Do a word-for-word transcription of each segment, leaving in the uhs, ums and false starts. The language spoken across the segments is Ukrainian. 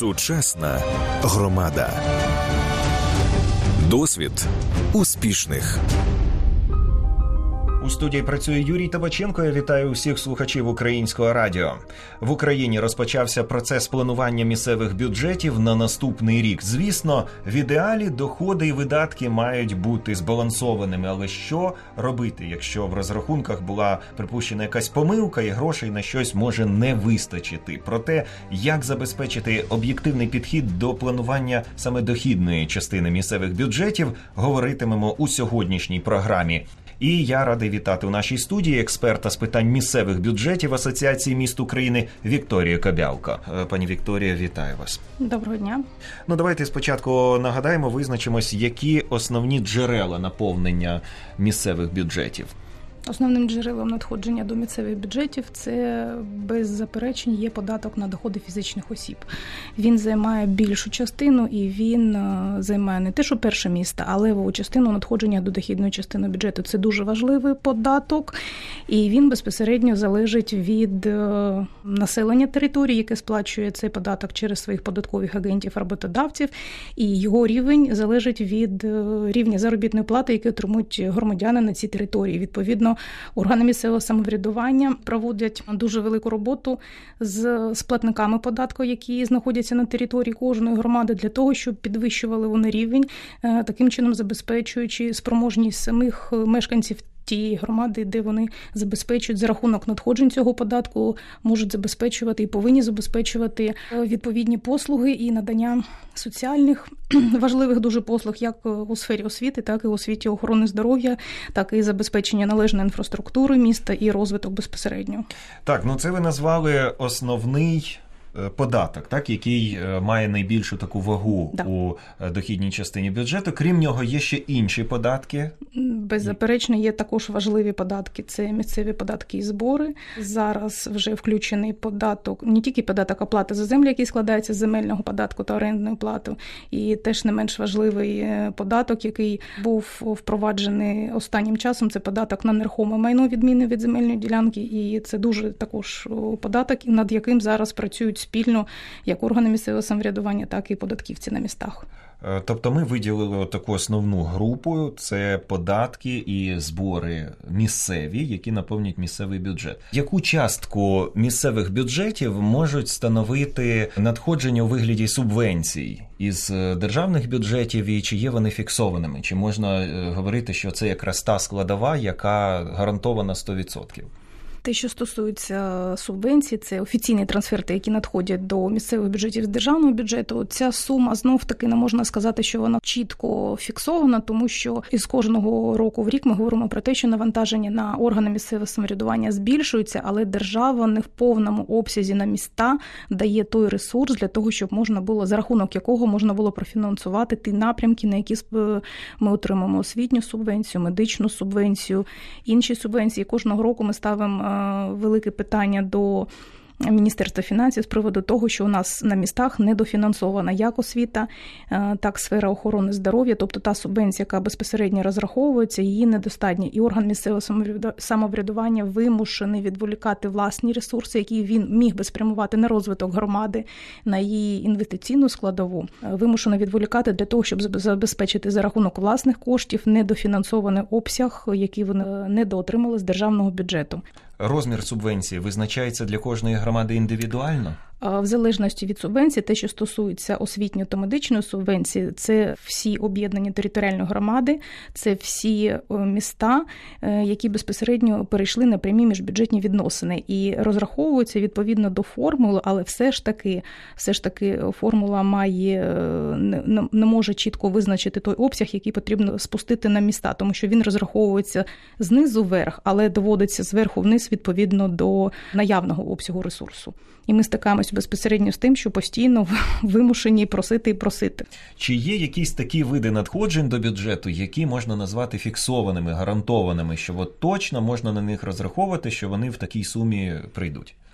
Сучасна громада. Досвід успішних. У студії працює Юрій Табаченко. Я вітаю усіх слухачів Українського радіо. В Україні розпочався процес планування місцевих бюджетів на наступний рік. Звісно, в ідеалі доходи і видатки мають бути збалансованими. Але що робити, якщо в розрахунках була припущена якась помилка і грошей на щось може не вистачити? Про те, як забезпечити об'єктивний підхід до планування саме дохідної частини місцевих бюджетів, говоритимемо у сьогоднішній програмі. І я радий вітати у нашій студії експерта з питань місцевих бюджетів Асоціації міст України Вікторію Кобялко. Пані Вікторія, вітаю вас. Доброго дня. Ну, давайте спочатку нагадаємо, визначимось, які основні джерела наповнення місцевих бюджетів. Основним джерелом надходження до місцевих бюджетів це, без заперечень, є податок на доходи фізичних осіб. Він займає більшу частину і він займає не те, що перше місце, а левову частину надходження до дохідної частини бюджету. Це дуже важливий податок, і він безпосередньо залежить від населення території, яке сплачує цей податок через своїх податкових агентів, роботодавців, і його рівень залежить від рівня заробітної плати, яку отримують громадяни на цій території. Відповідно, органи місцевого самоврядування проводять дуже велику роботу з сплатниками податку, які знаходяться на території кожної громади, для того, щоб підвищували вони рівень, таким чином забезпечуючи спроможність самих мешканців тієї громади, де вони забезпечують за рахунок надходжень цього податку, можуть забезпечувати і повинні забезпечувати відповідні послуги і надання соціальних важливих дуже послуг, як у сфері освіти, так і у освіті охорони здоров'я, так і забезпечення належної інфраструктури міста і розвиток безпосередньо. Так, ну це ви назвали основний податок, так, який має найбільшу таку вагу да. у дохідній частині бюджету. Крім нього, є ще інші податки? Беззаперечно, є також важливі податки. Це місцеві податки і збори. Зараз вже включений податок, не тільки податок оплати за землю, який складається з земельного податку та орендної плати, і теж не менш важливий податок, який був впроваджений останнім часом, це податок на нерухоме майно, відмінне від земельної ділянки, і це дуже також податок, над яким зараз працюють спільно як органи місцевого самоврядування, так і податківці на містах. Тобто ми виділили таку основну групу, це податки і збори місцеві, які наповнюють місцевий бюджет. Яку частку місцевих бюджетів можуть становити надходження у вигляді субвенцій із державних бюджетів і чи є вони фіксованими? Чи можна говорити, що це якраз та складова, яка гарантована сто відсотків? Те, що стосується субвенцій, це офіційні трансферти, які надходять до місцевих бюджетів з державного бюджету. Ця сума, знов-таки, не можна сказати, що вона чітко фіксована, тому що із кожного року в рік ми говоримо про те, що навантаження на органи місцевого самоврядування збільшується, але держава не в повному обсязі на міста дає той ресурс для того, щоб можна було, за рахунок якого можна було профінансувати ті напрямки, на які ми отримаємо освітню субвенцію, медичну субвенцію, інші субвенції. Кожного року ми ставимо велике питання до Міністерства фінансів з приводу того, що у нас на містах недофінансована як освіта, так сфера охорони здоров'я, тобто та субвенція, яка безпосередньо розраховується, її недостатньо. І орган місцевого самоврядування вимушений відволікати власні ресурси, які він міг би спрямувати на розвиток громади, на її інвестиційну складову, вимушено відволікати для того, щоб забезпечити за рахунок власних коштів недофінансований обсяг, який вони недоотримали з державного бюджету. Розмір субвенції визначається для кожної громади індивідуально? В залежності від субвенції, те, що стосується освітньої та медичної субвенції, це всі об'єднані територіальні громади, це всі міста, які безпосередньо перейшли на прямі міжбюджетні відносини і розраховуються відповідно до формули, але все ж таки, все ж таки формула має, не, не може чітко визначити той обсяг, який потрібно спустити на міста, тому що він розраховується знизу вверх, але доводиться зверху вниз відповідно до наявного обсягу ресурсу. І ми стикаємось безпосередньо з тим, що постійно вимушені просити і просити. Чи є якісь такі види надходжень до бюджету, які можна назвати фіксованими, гарантованими, що от точно можна на них розраховувати, що вони в такій сумі прийдуть?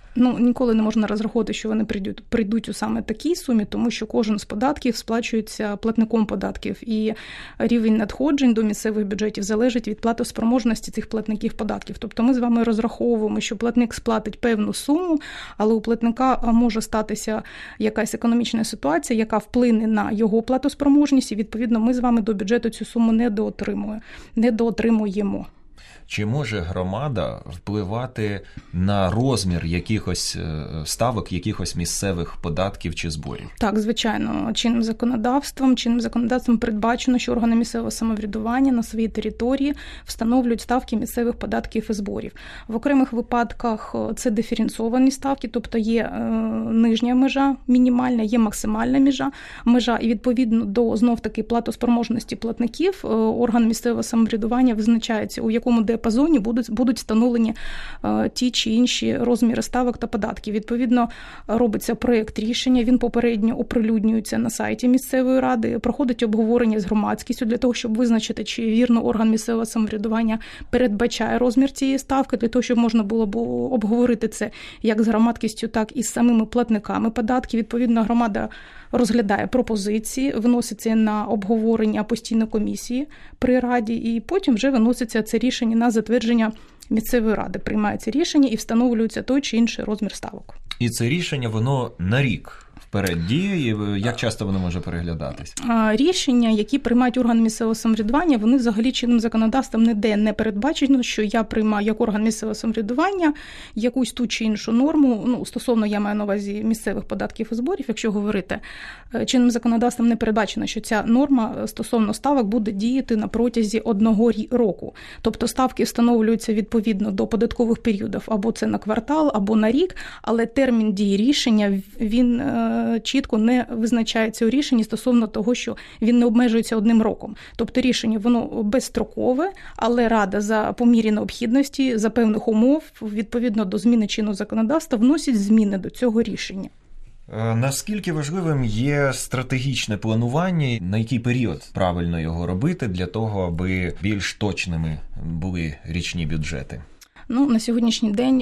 Ну, ніколи не можна розраховувати, що вони прийдуть, прийдуть у саме такій сумі, тому що кожен з податків сплачується платником податків, і рівень надходжень до місцевих бюджетів залежить від платоспроможності цих платників податків. Тобто ми з вами розраховуємо, що платник сплатить певну суму, але у платника може статися якась економічна ситуація, яка вплине на його платоспроможність, і, відповідно, ми з вами до бюджету цю суму не доотримуємо. Не доотримуємо. Чи може громада впливати на розмір якихось ставок, якихось місцевих податків чи зборів? Так, звичайно. Чинним законодавством, чинним законодавством передбачено, що органи місцевого самоврядування на своїй території встановлюють ставки місцевих податків і зборів. В окремих випадках це диференційовані ставки, тобто є нижня межа мінімальна, є максимальна межа, межа, і відповідно до знов-таки платоспроможності платників орган місцевого самоврядування визначається, у якому діапазоні будуть, будуть встановлені е, ті чи інші розміри ставок та податків. Відповідно, робиться проєкт рішення, він попередньо оприлюднюється на сайті місцевої ради, проходить обговорення з громадськістю для того, щоб визначити, чи вірно орган місцевого самоврядування передбачає розмір цієї ставки, для того, щоб можна було б обговорити це як з громадськістю, так і з самими платниками податків. Відповідно, громада розглядає пропозиції, виноситься на обговорення постійної комісії при раді, і потім вже виноситься це рішення на затвердження місцевої ради. Приймається рішення і встановлюється той чи інший розмір ставок. І це рішення, воно на рік вперед діє, як часто воно може переглядатись? Рішення, які приймають органи місцевого самоврядування, вони взагалі чинним законодавством ніде не передбачено, що я приймаю як орган місцевого самоврядування якусь ту чи іншу норму, ну, стосовно, я маю на увазі місцевих податків і зборів, якщо говорити, чинним законодавством не передбачено, що ця норма стосовно ставок буде діяти на протязі одного року. Тобто ставки встановлюються відповідно до податкових періодів, або це на квартал, або на рік, але термін дії рішення, він чітко не визначається у рішенні стосовно того, що він не обмежується одним роком. Тобто рішення, воно безстрокове, але Рада за по мірі необхідності, за певних умов, відповідно до зміни чинного законодавства, вносить зміни до цього рішення. Наскільки важливим є стратегічне планування, на який період правильно його робити для того, аби більш точними були річні бюджети? Ну, на сьогоднішній день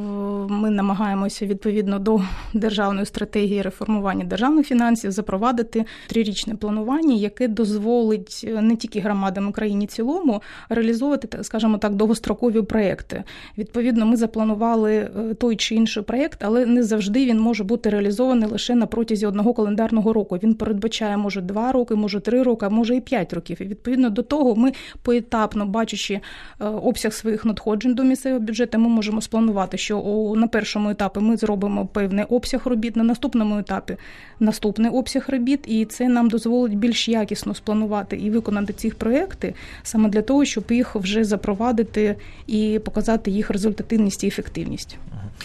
ми намагаємося відповідно до державної стратегії реформування державних фінансів запровадити трирічне планування, яке дозволить не тільки громадам України в цілому реалізовувати, скажімо так, довгострокові проекти. Відповідно, ми запланували той чи інший проект, але не завжди він може бути реалізований лише на протязі одного календарного року. Він передбачає, може, два роки, може, три роки, а може і п'ять років. І відповідно до того ми поетапно, бачачи обсяг своїх надходжень до місцевого бюджету, ми можемо спланувати, що на першому етапі ми зробимо певний обсяг робіт, на наступному етапі наступний обсяг робіт, і це нам дозволить більш якісно спланувати і виконати ці проекти, саме для того, щоб їх вже запровадити і показати їх результативність і ефективність.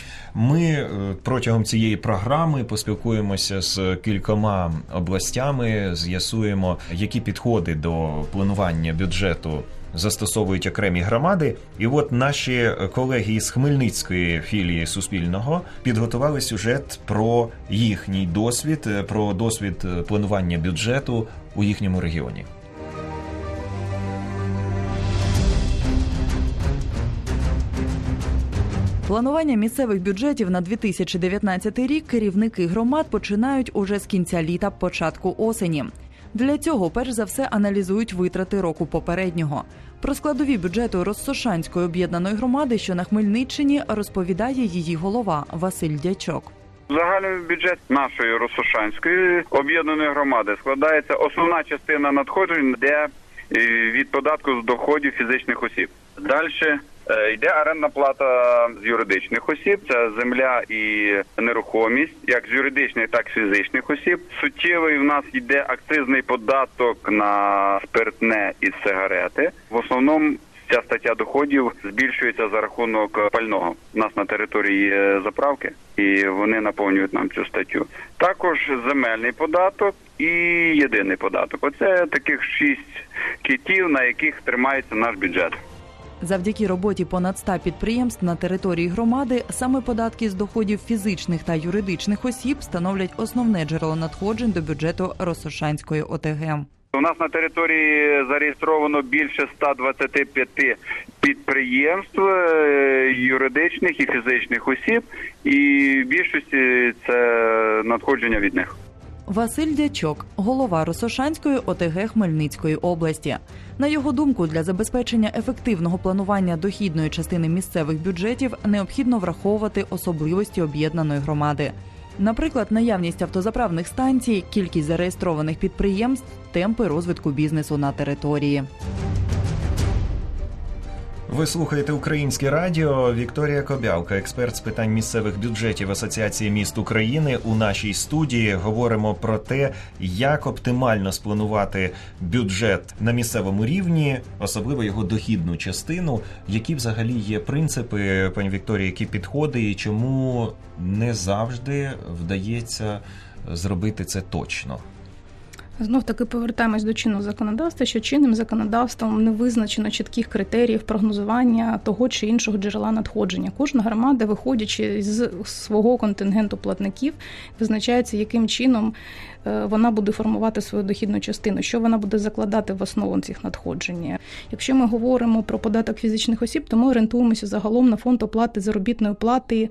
Ми протягом цієї програми поспілкуємося з кількома областями, з'ясуємо, які підходи до планування бюджету застосовують окремі громади. І от наші колеги із Хмельницької філії Суспільного підготували сюжет про їхній досвід, про досвід планування бюджету у їхньому регіоні. Планування місцевих бюджетів на дві тисячі дев'ятнадцятий рік керівники громад починають уже з кінця літа, початку осені. Для цього, перш за все, аналізують витрати року попереднього. Про складові бюджету Розсошанської об'єднаної громади, що на Хмельниччині, розповідає її голова Василь Дячок. Загальний бюджет нашої Розсошанської об'єднаної громади складається основна частина надходжень, де від податку з доходів фізичних осіб. Далі йде орендна плата з юридичних осіб, це земля і нерухомість, як з юридичних, так і з фізичних осіб. Суттєвий в нас йде акцизний податок на спиртне і сигарети. В основному ця стаття доходів збільшується за рахунок пального. У нас на території є заправки, і вони наповнюють нам цю статтю. Також земельний податок і єдиний податок. Оце таких шість китів, на яких тримається наш бюджет. Завдяки роботі понад ста підприємств на території громади, саме податки з доходів фізичних та юридичних осіб становлять основне джерело надходжень до бюджету Розсошанської ОТГ. У У нас на території зареєстровано більше ста двадцяти п'яти підприємств, юридичних і фізичних осіб, і в більшості це надходження від них. Василь Дячок, голова Росошанської О Те Ге Хмельницької області. На його думку, для забезпечення ефективного планування дохідної частини місцевих бюджетів необхідно враховувати особливості об'єднаної громади. Наприклад, наявність автозаправних станцій, кількість зареєстрованих підприємств, темпи розвитку бізнесу на території. Ви слухаєте Українське радіо. Вікторія Кобявка, експерт з питань місцевих бюджетів Асоціації міст України. У нашій студії говоримо про те, як оптимально спланувати бюджет на місцевому рівні, особливо його дохідну частину. Які взагалі є принципи, пані Вікторія, які підходи і чому не завжди вдається зробити це точно? Знов таки повертаємось до чинного законодавства, що чинним законодавством не визначено чітких критеріїв прогнозування того чи іншого джерела надходження. Кожна громада, виходячи з свого контингенту платників, визначається, яким чином вона буде формувати свою дохідну частину, що вона буде закладати в основу цих надходжень. Якщо ми говоримо про податок фізичних осіб, то ми орієнтуємося загалом на фонд оплати заробітної плати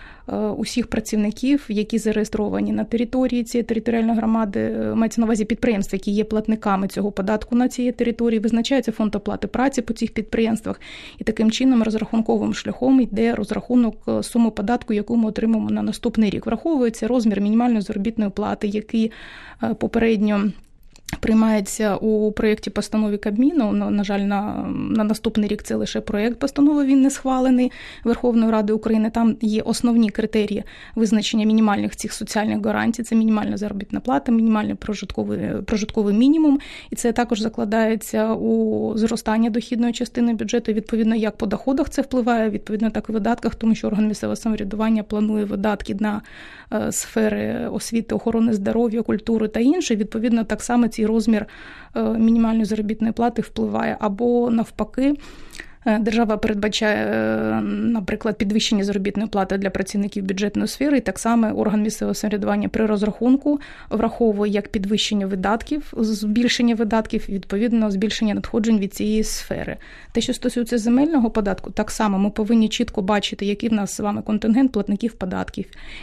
усіх працівників, які зареєстровані на території цієї територіальної громади, мається на увазі підприємства, які є платниками цього податку на цій території, визначається фонд оплати праці по цих підприємствах, і таким чином розрахунковим шляхом йде розрахунок суми податку, яку ми отримаємо на наступний рік. Враховується розмір мінімальної заробітної плати, який попередньо приймається у проєкті постанови Кабміну. На жаль, на, на наступний рік це лише проєкт постанови, він не схвалений Верховною Радою України. Там є основні критерії визначення мінімальних цих соціальних гарантій. Це мінімальна заробітна плата, мінімальний прожитковий, прожитковий мінімум. І це також закладається у зростання дохідної частини бюджету. Відповідно, як по доходах це впливає, відповідно, так і видатках, тому що орган місцевого самоврядування планує видатки на е, сфери освіти, охорони здоров'я, культури та інше. Відповідно, так само цей розмір мінімальної заробітної плати впливає. Або навпаки, держава передбачає, наприклад, підвищення заробітної плати для працівників бюджетної сфери, і так само орган місцевого самоврядування при розрахунку враховує як підвищення видатків, збільшення видатків, відповідно, збільшення надходжень від цієї сфери. Те, що стосується земельного податку, так само ми повинні чітко бачити, який в нас з вами контингент платників податків,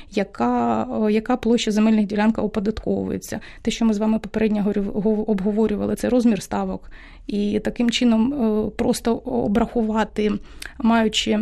яка, яка площа земельних ділянок оподатковується. Те, що ми з вами попередньо обговорювали, це розмір ставок. І таким чином просто обрахувати, маючи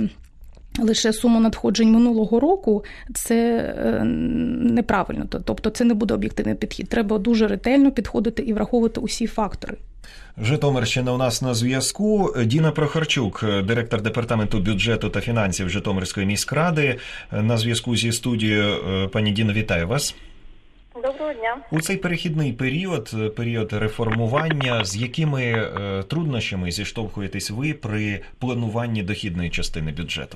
лише суму надходжень минулого року, це неправильно. Тобто це не буде об'єктивний підхід. Треба дуже ретельно підходити і враховувати усі фактори. Житомирщина у нас на зв'язку. Діна Прохорчук, директор департаменту бюджету та фінансів Житомирської міськради, на зв'язку зі студією. Пані Діно, вітаю вас. Доброго дня. У цей перехідний період, період реформування, з якими е, труднощами зіштовхуєтесь ви при плануванні дохідної частини бюджету?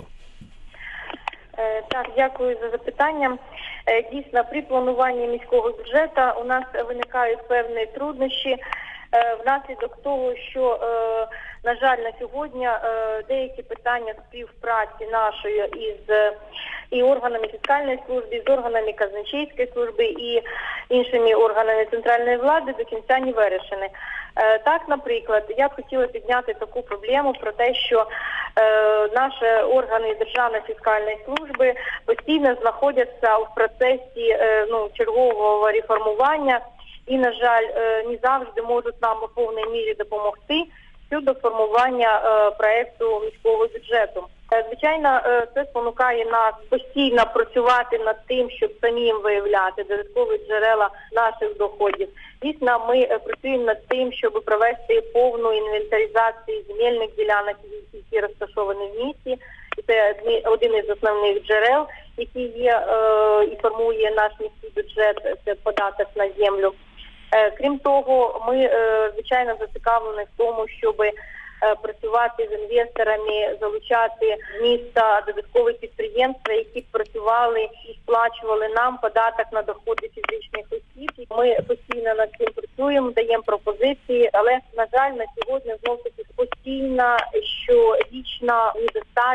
Е, так, дякую за запитання. Е, дійсно, при плануванні міського бюджету у нас виникають певні труднощі е, внаслідок того, що, е, на жаль, на сьогодні е, деякі питання співпраці нашої із і органами фіскальної служби, з органами казначейської служби і іншими органами центральної влади до кінця не вирішені. Так, наприклад, я б хотіла підняти таку проблему про те, що е, наші органи Державної фіскальної служби постійно знаходяться в процесі е, ну, чергового реформування і, на жаль, е, не завжди можуть нам у повній мірі допомогти щодо формування е, проєкту міського бюджету. Звичайно, це спонукає нас постійно працювати над тим, щоб самим виявляти додаткові джерела наших доходів. Дійсно, ми працюємо над тим, щоб провести повну інвентаризацію земельних ділянок, які розташовані в місті. І це один із основних джерел, який є і формує наш міський бюджет, це податок на землю. Крім того, ми, звичайно, зацікавлені в тому, щоб працювати з інвесторами, залучати з міста додаткові підприємства, які працювали і сплачували нам податок на доходи фізичних осіб. Ми постійно над цим працюємо, даємо пропозиції, але, на жаль, на сьогодні знов-таки постійна щорічна недостатність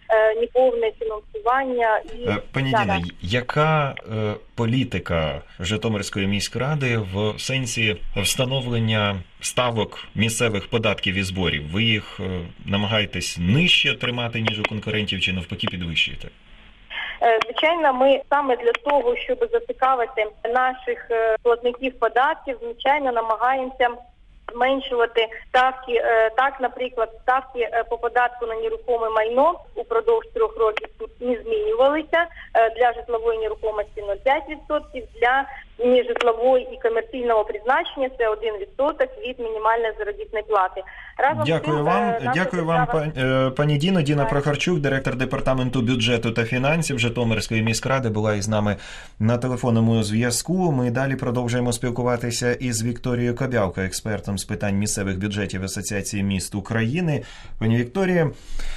неповне фінансування. І Пані да, Діна, да. яка е, політика Житомирської міськради в сенсі встановлення ставок місцевих податків і зборів? Ви їх е, намагаєтесь нижче тримати, ніж у конкурентів, чи навпаки підвищуєте? Звичайно, ми саме для того, щоб зацікавити наших платників податків, звичайно, намагаємося зменшувати ставки. Так, наприклад, ставки по податку на нерухоме майно упродовж трьох років тут не змінювалися. Для житлової нерухомості нуль цілих п'ять десятих відсотка, для нежитлової і комерційного призначення це один відсоток від мінімальної заробітної плати. Разом Дякую з цим, вам, наша дякую держава... вам, пані Діно. Діна Прохорчук, директор департаменту бюджету та фінансів Житомирської міськради, була із нами на телефонному зв'язку. Ми далі продовжуємо спілкуватися із Вікторією Кобявко, експертом з питань місцевих бюджетів Асоціації міст України. Пані Вікторія,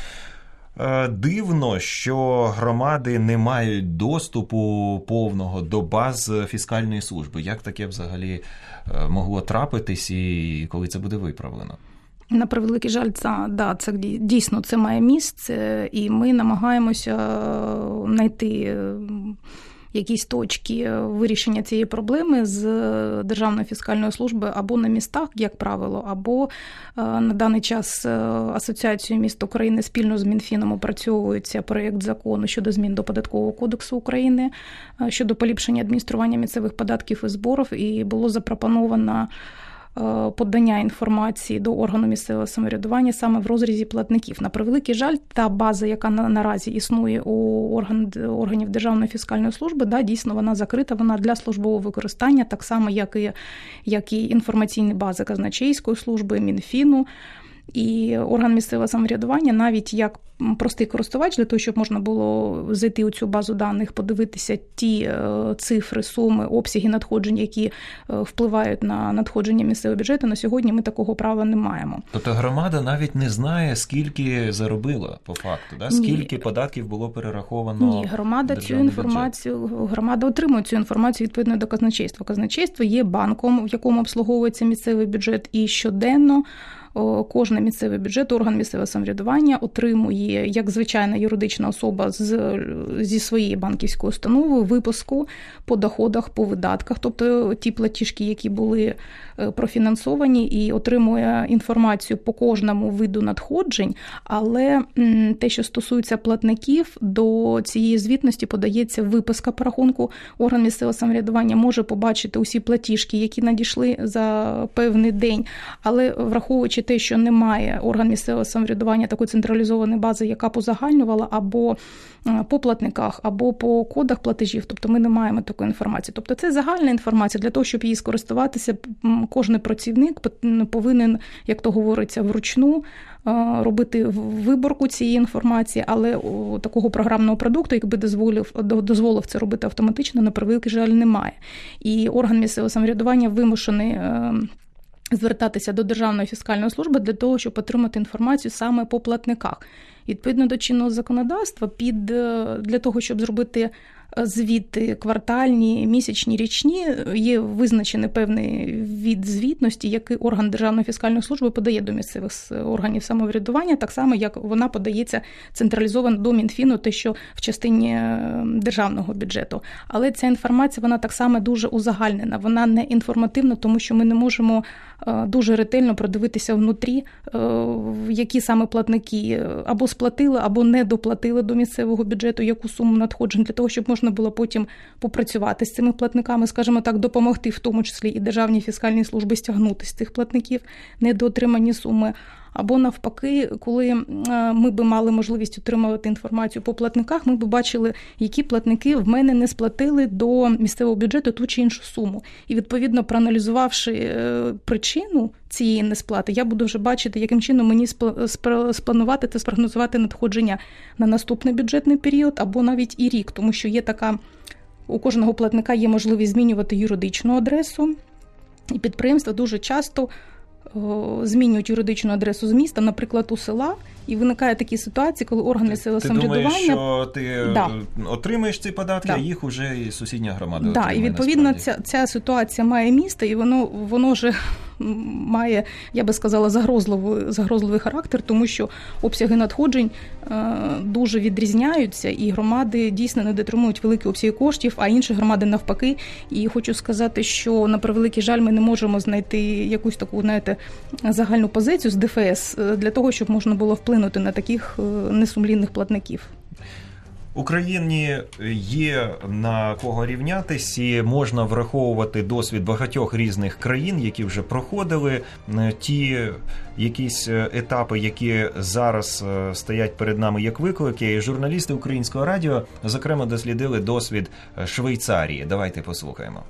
дивно, що громади не мають доступу повного до баз фіскальної служби. Як таке взагалі могло трапитись і коли це буде виправлено? На превеликий жаль, це, да, це дійсно це має місце, і ми намагаємося знайти якісь точки вирішення цієї проблеми з Державної фіскальної служби або на містах, як правило, або на даний час Асоціацією міст України спільно з Мінфіном опрацьовується проєкт закону щодо змін до Податкового кодексу України, щодо поліпшення адміністрування місцевих податків і зборів, і було запропоновано подання інформації до органу місцевого самоврядування саме в розрізі платників. На превеликий жаль, та база, яка на, наразі існує у орган, органів Державної фіскальної служби, да, дійсно вона закрита, вона для службового використання, так само, як і, як і інформаційні бази Казначейської служби, Мінфіну. І орган місцевого самоврядування, навіть як простий користувач, для того, щоб можна було зайти у цю базу даних, подивитися ті цифри, суми, обсяги надходжень, які впливають на надходження місцевого бюджету, на сьогодні ми такого права не маємо. Тобто громада навіть не знає, скільки заробила по факту, да? Скільки Ні. податків було перераховано? Ні, громада цю інформацію, бюджет. громада отримує цю інформацію відповідно до казначейства. Казначейство є банком, в якому обслуговується місцевий бюджет, і щоденно кожен місцевий бюджет, орган місцевого самоврядування отримує, як звичайна юридична особа з, зі своєї банківської установи, випуску по доходах, по видатках, тобто ті платіжки, які були профінансовані, і отримує інформацію по кожному виду надходжень, але те, що стосується платників, до цієї звітності подається виписка по рахунку. Орган місцевого самоврядування може побачити усі платіжки, які надійшли за певний день, але враховуючи те, що немає орган місцевого самоврядування такої централізованої бази, яка позагальнювала або по платниках, або по кодах платежів, тобто ми не маємо такої інформації. Тобто це загальна інформація, для того, щоб її скористуватися, кожен працівник повинен, як то говориться, вручну робити виборку цієї інформації, але такого програмного продукту, якби дозволив, дозволив це робити автоматично, на превеликий жаль, немає. І орган місцевого самоврядування вимушений звертатися до Державної фіскальної служби для того, щоб отримати інформацію саме по платниках. Відповідно до чинного законодавства, під, для того, щоб зробити звіти квартальні, місячні, річні, є визначений певний від звітності, який орган Державної фіскальної служби подає до місцевих органів самоврядування, так само, як вона подається централізовано до Мінфіну, те, що в частині державного бюджету. Але ця інформація, вона так само дуже узагальнена, вона не інформативна, тому що ми не можемо дуже ретельно продивитися внутрі, які саме платники або сплатили, або не доплатили до місцевого бюджету, яку суму надходжень, для того, щоб можна було потім попрацювати з цими платниками, скажімо так, допомогти в тому числі і Державній фіскальній службі стягнути з цих платників недоотримані суми. Або навпаки, коли ми би мали можливість отримувати інформацію по платниках, ми б бачили, які платники в мене не сплатили до місцевого бюджету ту чи іншу суму. І, відповідно, проаналізувавши причину цієї несплати, я буду вже бачити, яким чином мені спланувати та спрогнозувати надходження на наступний бюджетний період, або навіть і рік, тому що є така, у кожного платника є можливість змінювати юридичну адресу, і підприємства дуже часто змінюють юридичну адресу з міста, наприклад, у села, і виникає такі ситуації, коли орган місцевого самоврядування... Ти думаєш, що ти да. отримаєш ці податки, да. а їх вже і сусідня громада да, отримає. І, відповідно, ця, ця ситуація має місце, і воно, воно вже має, я би сказала, загрозливий, загрозливий характер, тому що обсяги надходжень дуже відрізняються, і громади дійсно не дотримують великі обсяги коштів, а інші громади навпаки. І хочу сказати, що, на превеликий жаль, ми не можемо знайти якусь таку, знаєте, загальну позицію з ДФС для того, щоб можна було вплинути на таких несумлінних платників. Україні є на кого рівнятись, і можна враховувати досвід багатьох різних країн, які вже проходили ті якісь етапи, які зараз стоять перед нами як виклики. І журналісти Українського радіо, зокрема, дослідили досвід Швейцарії. Давайте послухаємо.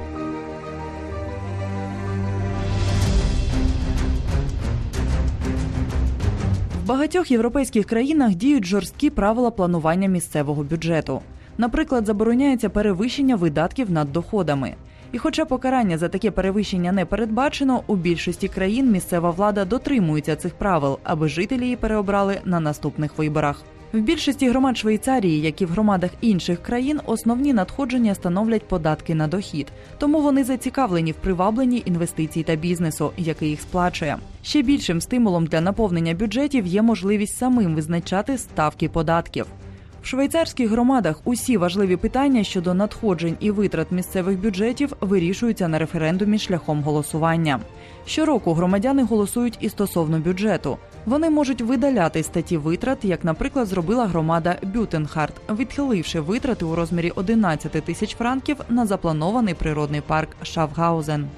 В багатьох європейських країнах діють жорсткі правила планування місцевого бюджету. Наприклад, забороняється перевищення видатків над доходами. І хоча покарання за таке перевищення не передбачено, у більшості країн місцева влада дотримується цих правил, аби жителі її переобрали на наступних виборах. В більшості громад Швейцарії, як і в громадах інших країн, основні надходження становлять податки на дохід. Тому вони зацікавлені в привабленні інвестицій та бізнесу, який їх сплачує. Ще більшим стимулом для наповнення бюджетів є можливість самим визначати ставки податків. В швейцарських громадах усі важливі питання щодо надходжень і витрат місцевих бюджетів вирішуються на референдумі шляхом голосування. Щороку громадяни голосують і стосовно бюджету. Вони можуть видаляти статті витрат, як, наприклад, зробила громада Бютенхарт, відхиливши витрати у розмірі одинадцять тисяч франків на запланований природний парк Шафгаузен.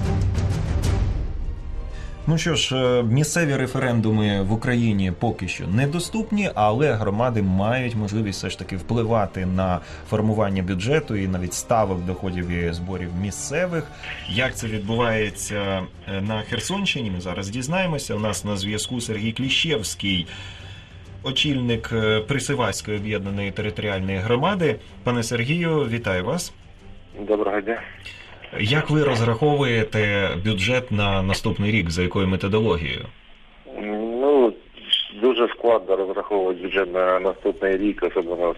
Ну що ж, місцеві референдуми в Україні поки що недоступні, але громади мають можливість все ж таки впливати на формування бюджету і навіть ставок доходів і зборів місцевих. Як це відбувається на Херсонщині, ми зараз дізнаємося. У нас на зв'язку Сергій Кліщевський, очільник Присиваської об'єднаної територіальної громади. Пане Сергію, вітаю вас. Доброго дня. Як ви розраховуєте бюджет на наступний рік, за якою методологією? Ну, дуже складно розраховувати бюджет на наступний рік, особливо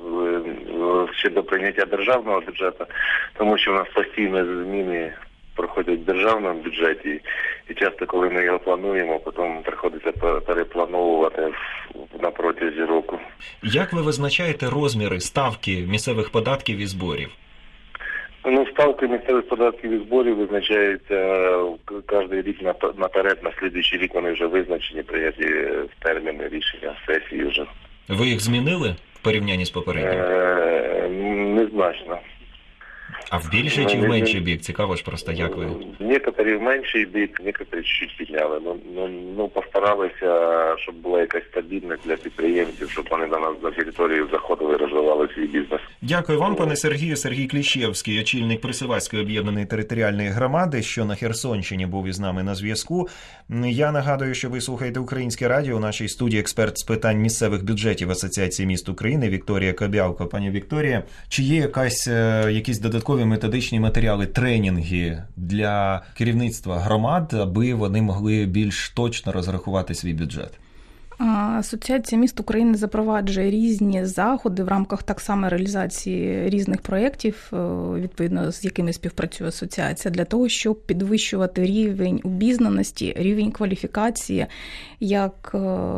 щодо прийняття державного бюджету, тому що у нас постійно зміни проходять в державному бюджеті, і часто, коли ми його плануємо, потім приходиться переплановувати на протязі року. Як ви визначаєте розміри ставки місцевих податків і зборів? Ну, ставки місцевих податків і зборів визначаються кожен рік наперед, на слідуючий рік вони вже визначені, прийняті в терміни рішення сесії вже. Ви їх змінили в порівнянні з попереднім? Е, незначно. А в більший чи в менший бік? Цікаво ж просто, як ви? Некоторі в менший бік, некоторі чуть-чуть підняли. Ну, ну, ну, постаралися, щоб була якась стабільність для підприємців, щоб вони до нас на територію заходили і розвивали свій бізнес. Дякую вам, пане Сергію. Сергій Кліщевський, очільник Присиваської об'єднаної територіальної громади, що на Херсонщині був із нами на зв'язку. Я нагадую, що ви слухаєте Українське радіо. У нашій студії експерт з питань місцевих бюджетів Асоціації міст України Вікторія Кобявко. Пані Вікторія, чи є якась, якісь додаткові методичні матеріали, тренінги для керівництва громад, аби вони могли більш точно розрахувати свій бюджет? Асоціація міст України запроваджує різні заходи в рамках так само реалізації різних проєктів, відповідно з якими співпрацює асоціація, для того, щоб підвищувати рівень обізнаності, рівень кваліфікації як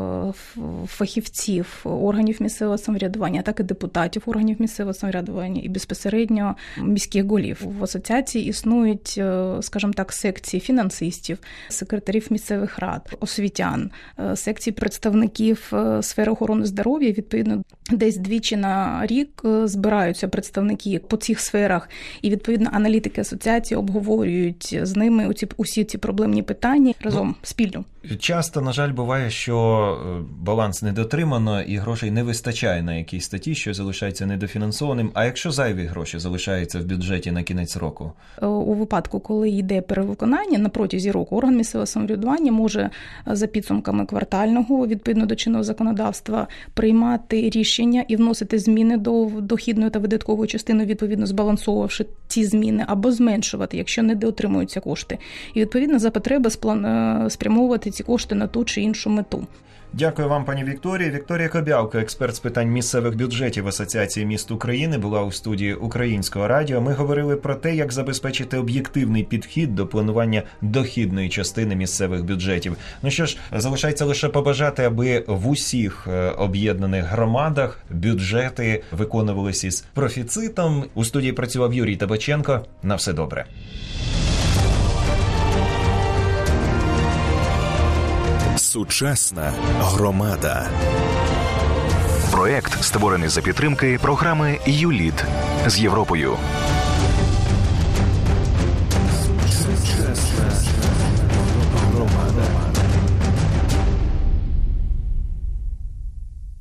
фахівців органів місцевого самоврядування, так і депутатів органів місцевого самоврядування і безпосередньо міських голів. В асоціації існують, скажімо так, секції фінансистів, секретарів місцевих рад, освітян, секції представників сфери охорони здоров'я. Відповідно, десь двічі на рік збираються представники по цих сферах, і, відповідно, аналітики асоціації обговорюють з ними усі, усі ці проблемні питання разом, ну, спільно. Часто, на жаль, буває, що баланс не дотримано і грошей не вистачає на якійсь статті, що залишається недофінансованим. А якщо зайві гроші залишаються в бюджеті на кінець року? У випадку, коли йде перевиконання на протязі року, орган місцевого самоврядування може за підсумками квартального, відповідно до чинного законодавства, приймати рішення і вносити зміни до дохідної та видаткової частини, відповідно збалансовувавши ці зміни, або зменшувати, якщо не доотримуються кошти. І, відповідно, за потреби спрямовувати ці кошти на ту чи іншу мету. Дякую вам, пані Вікторія. Вікторія Кобявка, експерт з питань місцевих бюджетів Асоціації міст України, була у студії Українського радіо. Ми говорили про те, як забезпечити об'єктивний підхід до планування дохідної частини місцевих бюджетів. Ну що ж, залишається лише побажати, аби в усіх об'єднаних громадах бюджети виконувалися із профіцитом. У студії працював Юрій Табаченко. На все добре. Сучасна громада. Проект створений за підтримки програми ЮЛІД з Європою.